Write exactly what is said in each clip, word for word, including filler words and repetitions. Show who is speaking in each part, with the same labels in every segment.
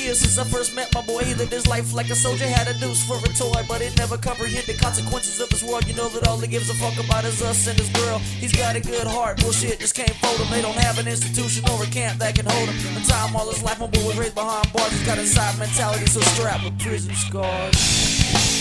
Speaker 1: years since I first met my boy. He lived his life like a soldier, had a deuce for a toy, but it never comprehended consequences of this world. You know that all he gives a fuck about is us and his girl. He's got a good heart, bullshit just can't fold him. They don't have an institution or a camp that can hold him. The time all his life, my boy was raised behind bars. He's got a side mentality, so strapped with prison scars.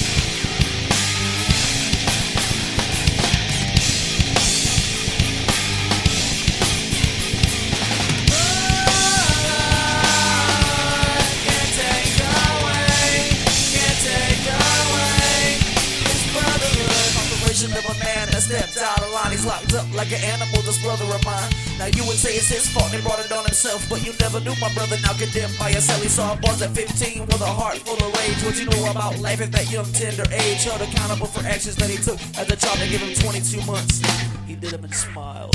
Speaker 1: Of a man that stepped out of line. He's locked up like an animal, this brother of mine. Now you would say it's his fault, he brought it on himself, but you never knew my brother, now condemned by a cell. He saw bars at fifteen with a heart full of rage. What you know about life at that young tender age? Held accountable for actions that he took at the job to give him twenty-two months. He did them and smiled.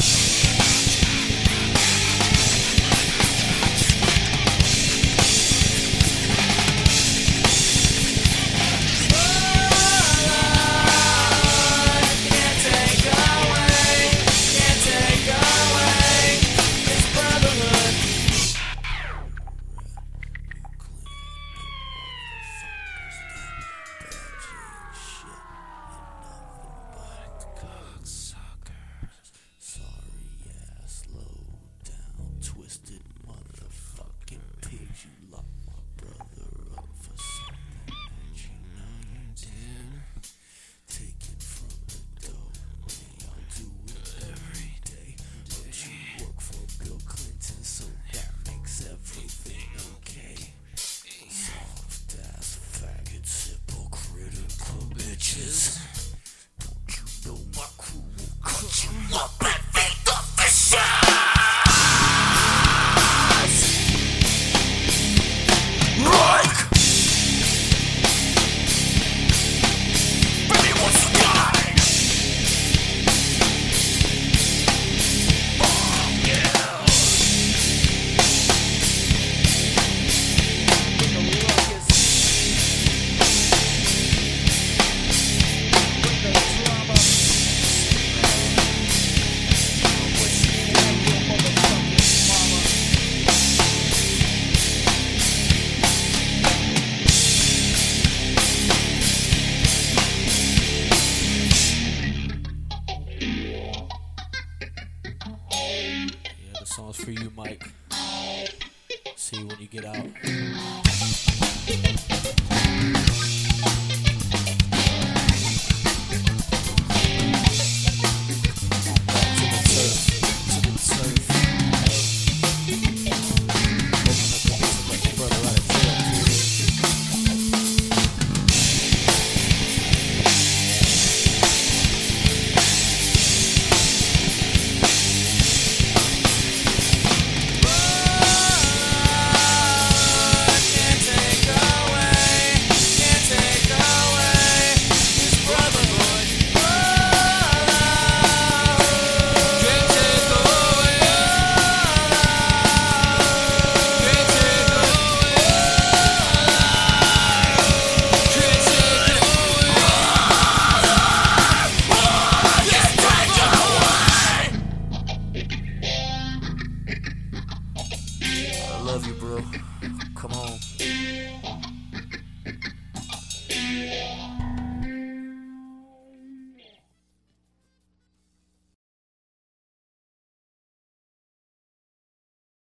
Speaker 1: Song's for you, Mike. See you when you get out.